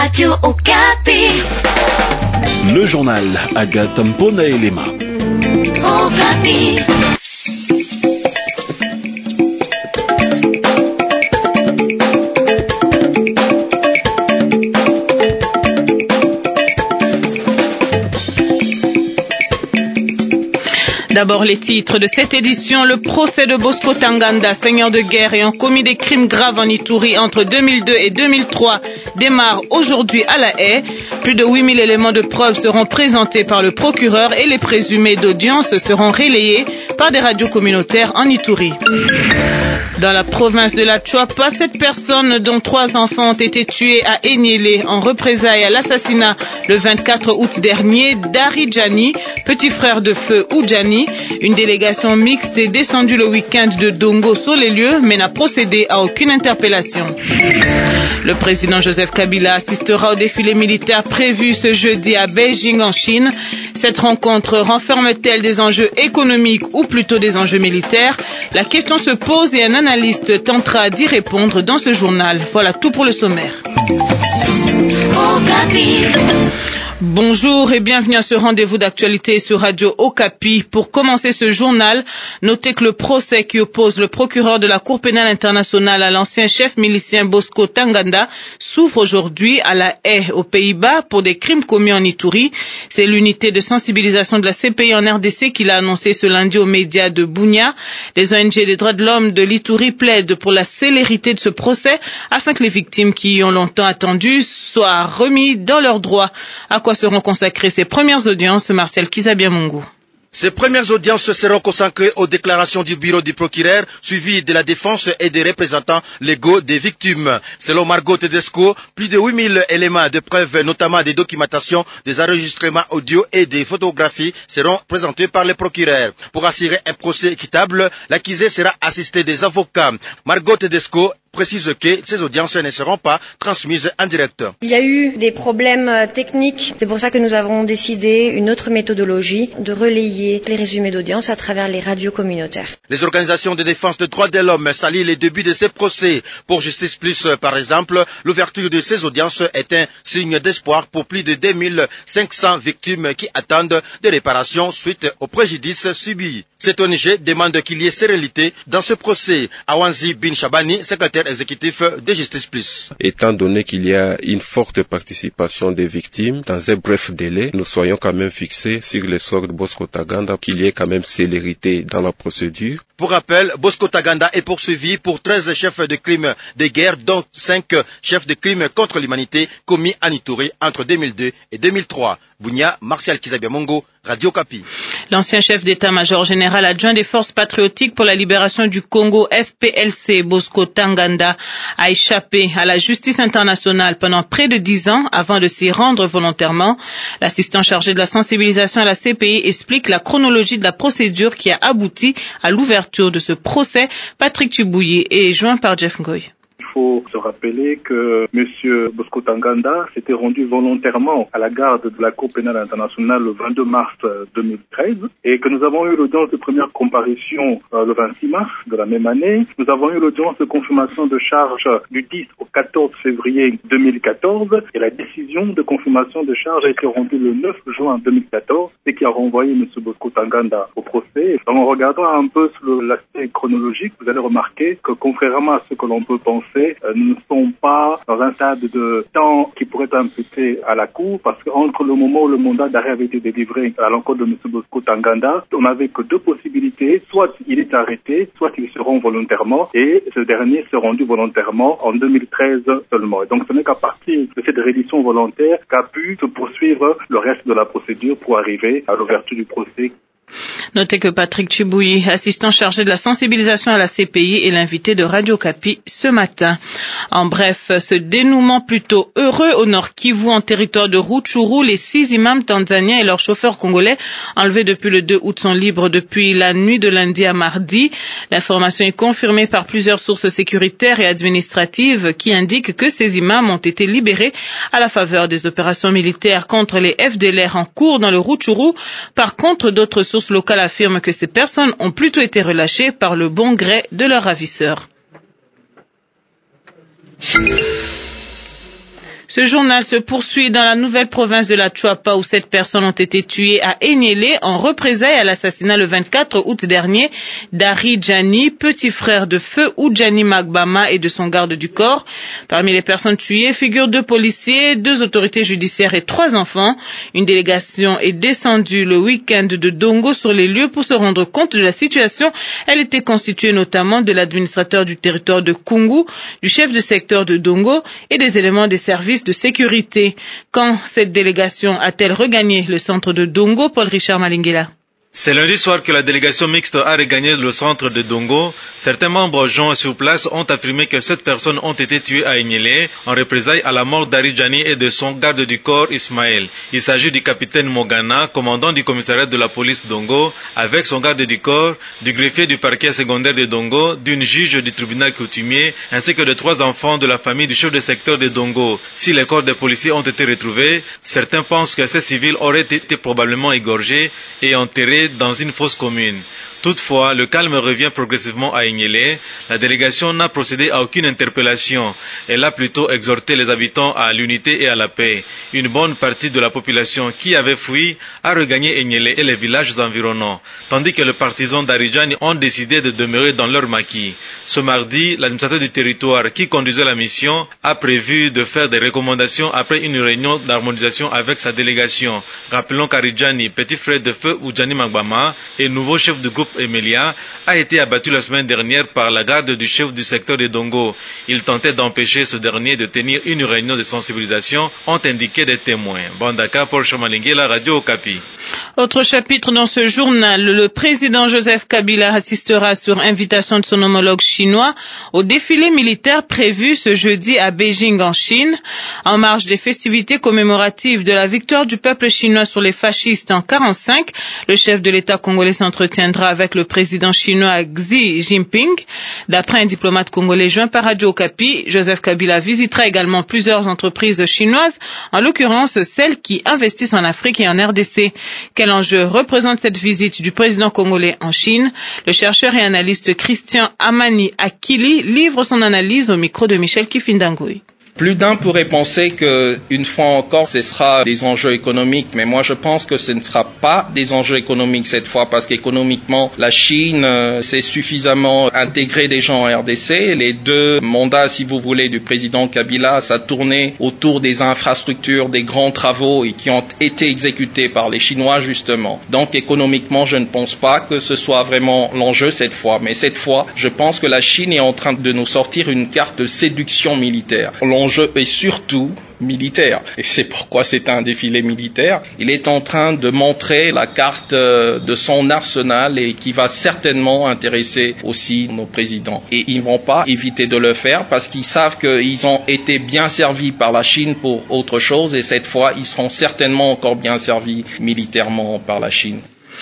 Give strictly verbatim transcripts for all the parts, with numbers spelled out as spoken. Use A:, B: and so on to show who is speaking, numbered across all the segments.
A: Radio Okapi.
B: Le journal Agathe Mpona Elema.
A: Okapi.
C: D'abord les titres de cette édition. Le procès de Bosco Ntaganda, seigneur de guerre ayant commis des crimes graves en Ituri entre deux mille deux et deux mille trois, démarre aujourd'hui à La Haye. Plus de huit mille éléments de preuve seront présentés par le procureur et les présumés d'audience seront relayés par des radios communautaires en Ituri. Dans la province de la Chuapa, sept personnes, dont trois enfants, ont été tuées à Enyele en représailles à l'assassinat le vingt-quatre août dernier d'Ari Djani, petit frère de feu Oudjani. Une délégation mixte est descendue le week-end de Dongo sur les lieux, mais n'a procédé à aucune interpellation. Le président Joseph Kabila assistera au défilé militaire prévu ce jeudi à Beijing en Chine. Cette rencontre renferme-t-elle des enjeux économiques ou plutôt des enjeux militaires? La question se pose et un analyste tentera d'y répondre dans ce journal. Voilà tout pour le sommaire. Bonjour et bienvenue à ce rendez-vous d'actualité sur Radio Okapi. Pour commencer ce journal, notez que le procès qui oppose le procureur de la Cour pénale internationale à l'ancien chef milicien Bosco Ntaganda s'ouvre aujourd'hui à La Haye, aux Pays-Bas, pour des crimes commis en Ituri. C'est l'unité de sensibilisation de la C P I en R D C qui l'a annoncé ce lundi aux médias de Bunia. Les O N G des droits de l'homme de l'Ituri plaident pour la célérité de ce procès afin que les victimes qui y ont longtemps attendu soient remis dans leurs droits. À quoi seront consacrées ces premières audiences, Martial Kizabiamungu?
D: Ces premières audiences seront consacrées aux déclarations du bureau du procureur, suivies de la défense et des représentants légaux des victimes. Selon Margot Tedesco, plus de huit mille éléments de preuve, notamment des documentations, des enregistrements audio et des photographies, seront présentés par les procureurs. Pour assurer un procès équitable, l'accusé sera assisté des avocats. Margot Tedesco précise que ces audiences ne seront pas transmises en direct.
E: Il y a eu des problèmes techniques. C'est pour ça que nous avons décidé une autre méthodologie de relayer les résumés d'audience à travers les radios communautaires.
D: Les organisations de défense des droits de l'homme saluent les débuts de ces procès. Pour Justice Plus, par exemple, l'ouverture de ces audiences est un signe d'espoir pour plus de deux mille cinq cents victimes qui attendent des réparations suite aux préjudices subis. Cette O N G demande qu'il y ait sérénité dans ce procès. Awanzi Bin Shabani, secrétaire exécutif de Justice Plus.
F: Étant donné qu'il y a une forte participation des victimes, dans un bref délai, nous soyons quand même fixés sur le sort de Bosco Ntaganda, qu'il y ait quand même célérité dans la procédure.
D: Pour rappel, Bosco Ntaganda est poursuivi pour treize chefs de crimes de guerre, dont cinq chefs de crimes contre l'humanité commis en Ituri entre deux mille deux et deux mille trois. Bunia, Martial Kizabiamungu, Radio Okapi.
C: L'ancien chef d'état-major général adjoint des forces patriotiques pour la libération du Congo, F P L C, Bosco Ntaganda, a échappé à la justice internationale pendant près de dix ans avant de s'y rendre volontairement. L'assistant chargé de la sensibilisation à la C P I explique la chronologie de la procédure qui a abouti à l'ouverture de ce procès. Patrick Tchibouyi est joint par Jeff Ngoy.
G: Il faut se rappeler que M. Bosco Ntaganda s'était rendu volontairement à la garde de la Cour pénale internationale le vingt-deux mars deux mille treize et que nous avons eu l'audience de première comparution euh, le vingt-six mars de la même année. Nous avons eu l'audience de confirmation de charge du dix au quatorze février deux mille quatorze et la décision de confirmation de charge a été rendue le neuf juin deux mille quatorze et qui a renvoyé M. Bosco Ntaganda au procès. En regardant un peu sur l'aspect chronologique, vous allez remarquer que contrairement à ce que l'on peut penser, nous ne sommes pas dans un stade de temps qui pourrait être imputé à la Cour, parce qu'entre le moment où le mandat d'arrêt avait été délivré à l'encontre de M. Bosco Ntaganda, on n'avait que deux possibilités, soit il est arrêté, soit il se rend volontairement, et ce dernier s'est rendu volontairement en deux mille treize seulement. Et donc ce n'est qu'à partir de cette reddition volontaire qu'a pu se poursuivre le reste de la procédure pour arriver à l'ouverture du procès.
C: Notez que Patrick Tchibouyi, assistant chargé de la sensibilisation à la C P I, est l'invité de Radio Okapi ce matin. En bref, ce dénouement plutôt heureux au Nord Kivu, en territoire de Rutshuru, les six imams tanzaniens et leurs chauffeurs congolais enlevés depuis le deux août sont libres depuis la nuit de lundi à mardi. L'information est confirmée par plusieurs sources sécuritaires et administratives qui indiquent que ces imams ont été libérés à la faveur des opérations militaires contre les F D L R en cours dans le Rutshuru. Par contre, d'autres sources locales affirment que ces personnes ont plutôt été relâchées par le bon gré de leurs ravisseurs. Ce journal se poursuit dans la nouvelle province de la Chuapa où sept personnes ont été tuées à Enyele en représailles à l'assassinat le vingt-quatre août dernier d'Ari Djani, petit frère de feu Oudjani Magbama et de son garde du corps. Parmi les personnes tuées figurent deux policiers, deux autorités judiciaires et trois enfants. Une délégation est descendue le week-end de Dongo sur les lieux pour se rendre compte de la situation. Elle était constituée notamment de l'administrateur du territoire de Kungu, du chef de secteur de Dongo et des éléments des services de sécurité. Quand cette délégation a-t-elle regagné le centre de Dongo? Paul Richard Malingela.
H: C'est lundi soir que la délégation mixte a regagné le centre de Dongo. Certains membres joints sur place ont affirmé que sept personnes ont été tuées à Enyele en représailles à la mort d'Ari Djani et de son garde du corps Ismaël. Il s'agit du capitaine Mogana, commandant du commissariat de la police Dongo, avec son garde du corps, du greffier du parquet secondaire de Dongo, d'une juge du tribunal coutumier, ainsi que de trois enfants de la famille du chef de secteur de Dongo. Si les corps des policiers ont été retrouvés, certains pensent que ces civils auraient été probablement égorgés et enterrés dans une fosse commune. Toutefois, le calme revient progressivement à Enyele. La délégation n'a procédé à aucune interpellation. Elle a plutôt exhorté les habitants à l'unité et à la paix. Une bonne partie de la population qui avait fui a regagné Enyele et les villages environnants, tandis que les partisans d'Ari Djani ont décidé de demeurer dans leur maquis. Ce mardi, l'administrateur du territoire qui conduisait la mission a prévu de faire des recommandations après une réunion d'harmonisation avec sa délégation. Rappelons qu'Ari Djani, petit frère de feu Oudjani Magbama et nouveau chef du groupe Emilia, a été abattu la semaine dernière par la garde du chef du secteur de Dongo. Il tentait d'empêcher ce dernier de tenir une réunion de sensibilisation, ont indiqué des témoins. Bandaka pour Chamalingue, la radio Okapi.
C: Autre chapitre dans ce journal, le président Joseph Kabila assistera sur invitation de son homologue chinois au défilé militaire prévu ce jeudi à Beijing en Chine. En marge des festivités commémoratives de la victoire du peuple chinois sur les fascistes en quarante-cinq, le chef de l'État congolais s'entretiendra avec le président chinois Xi Jinping. D'après un diplomate congolais joint par Radio Okapi, Joseph Kabila visitera également plusieurs entreprises chinoises, en l'occurrence celles qui investissent en Afrique et en R D C. Quel enjeu représente cette visite du président congolais en Chine? Le chercheur et analyste Christian Amani Akili livre son analyse au micro de Michel Kifindangoui.
I: Plus d'un pourrait penser que, une fois encore, ce sera des enjeux économiques, mais moi je pense que ce ne sera pas des enjeux économiques cette fois, parce qu'économiquement, la Chine euh, s'est suffisamment intégrée déjà en R D C. Les deux mandats, si vous voulez, du président Kabila, ça tournait autour des infrastructures, des grands travaux et qui ont été exécutés par les Chinois justement. Donc économiquement, je ne pense pas que ce soit vraiment l'enjeu cette fois, mais cette fois, je pense que la Chine est en train de nous sortir une carte de séduction militaire. L'enjeu est surtout militaire. Et c'est pourquoi c'est un défilé militaire. Il est en train de montrer la carte de son arsenal et qui va certainement intéresser aussi nos présidents. Et ils ne vont pas éviter de le faire parce qu'ils savent qu'ils ont été bien servis par la Chine pour autre chose et cette fois, ils seront certainement encore bien servis militairement par la Chine.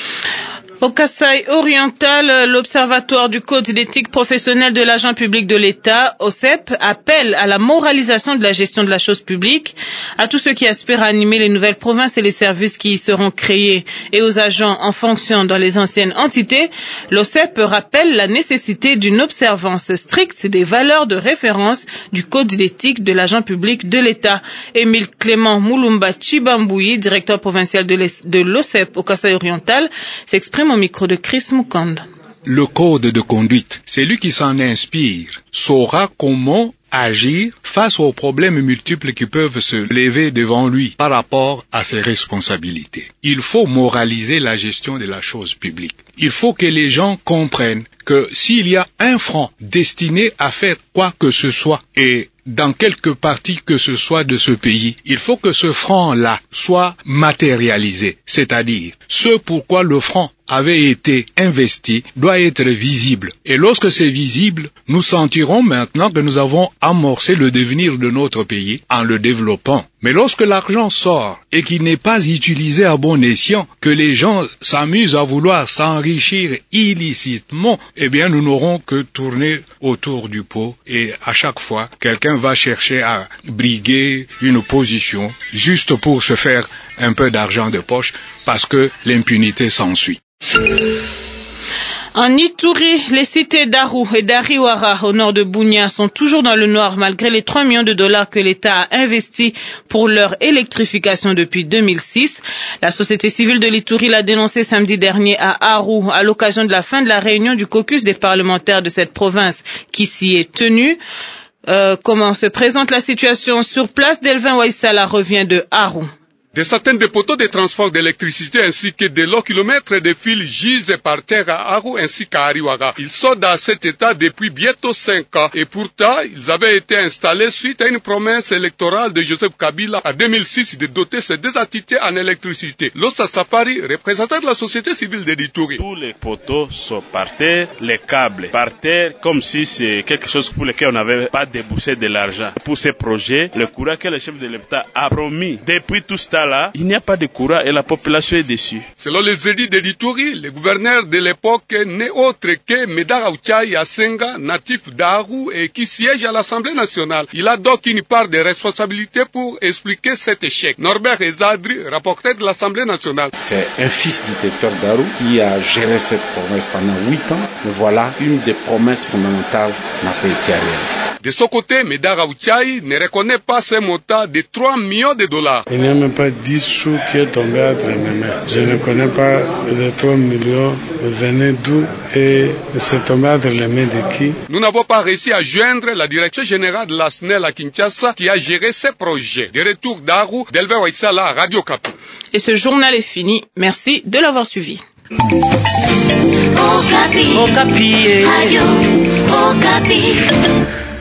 C: Au Kasaï oriental, l'Observatoire du Code d'éthique professionnelle de l'agent public de l'État, O C E P, appelle à la moralisation de la gestion de la chose publique, à tous ceux qui aspirent à animer les nouvelles provinces et les services qui y seront créés, et aux agents en fonction dans les anciennes entités. L'O C E P rappelle la nécessité d'une observance stricte des valeurs de référence du Code d'éthique de l'agent public de l'État. Émile Clément Moulumba Chibamboui, directeur provincial de l'O C E P au Kasaï oriental, s'exprime au micro de Chris Mukand.
J: Le code de conduite, celui qui s'en inspire saura comment agir face aux problèmes multiples qui peuvent se lever devant lui par rapport à ses responsabilités. Il faut moraliser la gestion de la chose publique. Il faut que les gens comprennent que s'il y a un franc destiné à faire quoi que ce soit et dans quelque partie que ce soit de ce pays, il faut que ce franc-là soit matérialisé, c'est-à-dire ce pourquoi le franc avait été investi doit être visible. Et lorsque c'est visible, nous sentirons maintenant que nous avons amorcé le devenir de notre pays en le développant. Mais lorsque l'argent sort et qu'il n'est pas utilisé à bon escient, que les gens s'amusent à vouloir s'enrichir illicitement, eh bien nous n'aurons que tourner autour du pot et à chaque fois, quelqu'un va chercher à briguer une position juste pour se faire un peu d'argent de poche parce que l'impunité s'ensuit.
C: En Ituri, les cités d'Aru et d'Ariwara au nord de Bunia sont toujours dans le noir malgré les trois millions de dollars que l'État a investis pour leur électrification depuis deux mille six. La société civile de l'Ituri l'a dénoncé samedi dernier à Aru à l'occasion de la fin de la réunion du caucus des parlementaires de cette province qui s'y est tenue. Euh, comment se présente la situation sur place? Delvin Waisala revient de Aru.
K: Des centaines de poteaux de transport d'électricité ainsi que de longs kilomètres de fils gisent par terre à Aru ainsi qu'à Ariwara. Ils sont dans cet état depuis bientôt cinq ans et pourtant ils avaient été installés suite à une promesse électorale de Joseph Kabila en deux mille six de doter ces deux entités en électricité. Losa Safari, représentant de la société civile de l'Ituri.
L: Tous les poteaux sont par terre, les câbles par terre, comme si c'est quelque chose pour lequel on n'avait pas déboursé de l'argent. Pour ces projets, le courant que le chef de l'État a promis depuis tout ce temps là, il n'y a pas de courant et la population est déçue.
K: Selon les édits de l'Ituri, le gouverneur de l'époque n'est autre que Medara Uchai Asenga, natif d'Aru et qui siège à l'Assemblée nationale. Il a donc une part de responsabilité pour expliquer cet échec. Norbert Ezadri, rapporteur de l'Assemblée nationale.
M: C'est un fils du territoire d'Aru qui a géré cette promesse pendant huit ans. Mais voilà, une des promesses fondamentales n'a pas été réalisée.
K: De son côté, Medara Uchai ne reconnaît pas ce montant de trois millions de dollars.
N: Il n'y a même pas dix sous qui est tombé entre mes mains. Je ne connais pas les trois millions venaient d'où et c'est tombé entre les mains de qui.
K: Nous n'avons pas réussi à joindre la direction générale de la S N E L à Kinshasa qui a géré ces projets. De retour d'Aru, Delvin Waisala, Radio Kapi.
C: Et ce journal est fini. Merci de l'avoir suivi.
A: Okapi.
O: Okapi.
A: Radio Okapi.